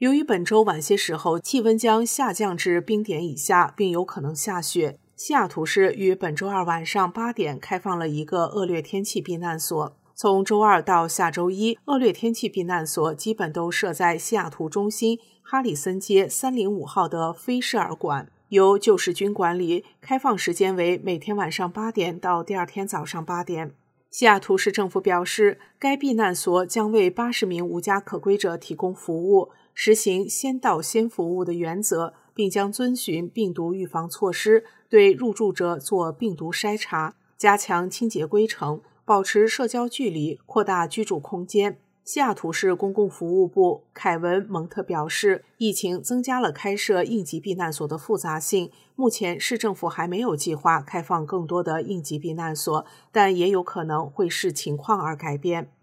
由于本周晚些时候气温将下降至冰点以下，并有可能下雪，西雅图市于本周二晚上8点开放了一个恶劣天气避难所。从周二到下周一，恶劣天气避难所基本都设在西雅图中心哈里森街305号的菲舍尔馆，由救世军管理，开放时间为每天晚上8点到第二天早上8点。西雅图市政府表示，该避难所将为80名无家可归者提供服务，实行先到先服务的原则，并将遵循病毒预防措施，对入住者做病毒筛查，加强清洁规程，保持社交距离，扩大居住空间。西雅图市公共服务部凯文·蒙特表示，疫情增加了开设应急避难所的复杂性，目前市政府还没有计划开放更多的应急避难所，但也有可能会视情况而改变。